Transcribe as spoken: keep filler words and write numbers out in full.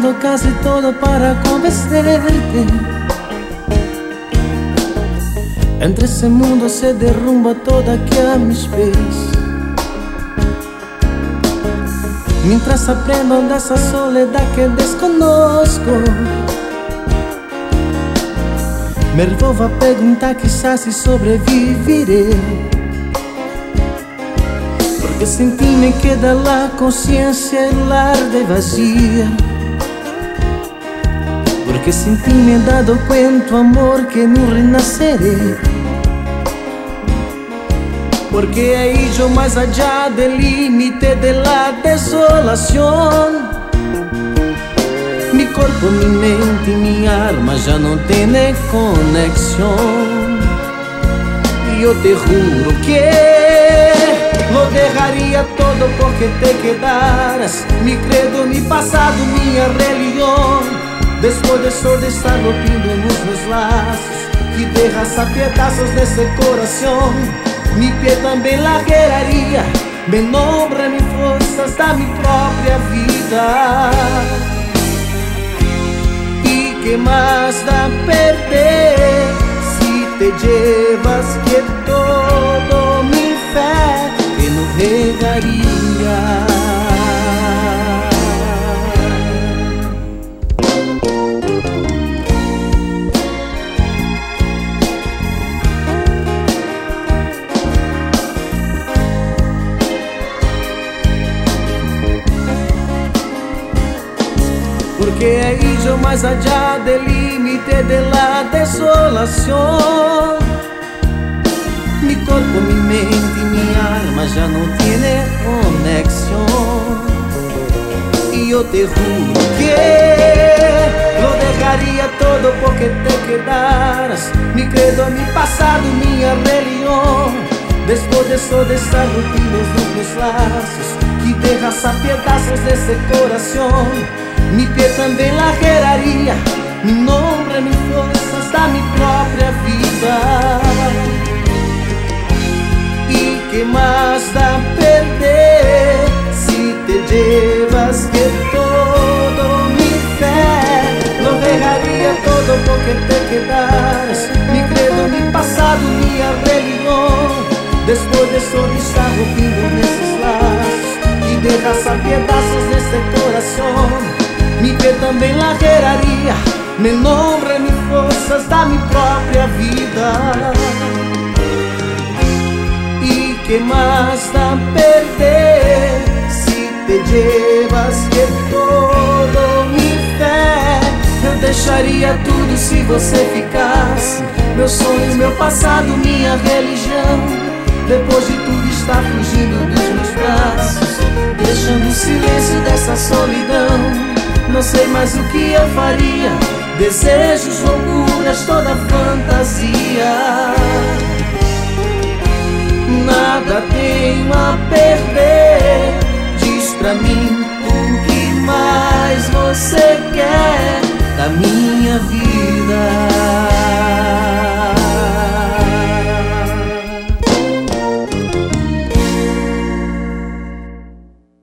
tentado casi todo para convencerte. Entre ese mundo se derrumba todo aquí a mis pies. Mientras aprendo de esa soledad que desconozco, me revolvo a preguntar quizás si sobreviviré. Porque sin ti me queda la conciencia helada y vacía. Porque sin ti me he dado cuenta, amor, que no renaceré. Porque he ido más allá del límite de la desolación. Mi cuerpo, mi mente y mi alma ya no tienen conexión. Y yo te juro que lo dejaría todo porque te quedaras. Mi credo, mi pasado, mi religión. Después de eso de estar rompiendo nuestros lazos y dejas a pedazos de ese corazón, mi pie también la quedaría. Mi nombre, mi fuerza, hasta mi propia vida. ¿Y qué más da perder si te llevas que todo mi fe que no regaría? Porque he ido más allá del límite de la desolación. Mi cuerpo, mi mente y mi alma ya no tienen conexión. Y yo te juro que lo dejaría todo porque te quedaras. Mi credo, mi pasado, mi religión. Después de eso de estar rompidos los lazos y dejas a pedazos de ese corazón, mi pie también la quedaría. Mi nombre, mi fuerza, hasta mi propia vida. ¿Y qué más da perder si te llevas que todo mi fe? Lo dejaría todo porque te quedaras. Mi credo, mi pasado, mi religión. Después de eso de estar rompido en esos lazos y dejas a pedazos de este corazón, mi pie también la quedaría. Mi nombre, mi fuerza, hasta mi propia vida. ¿Y qué más da perder si te llevas que todo mi fe? Eu deixaria tudo se você ficasse. Meus sonhos, meu passado, minha religião. Depois de tudo está fugindo dos meus braços, deixando o silêncio dessa solidão. Não sei mais o que eu faria. Desejos, loucuras, toda fantasia. Nada tenho a perder. Diz pra mim o que mais você quer.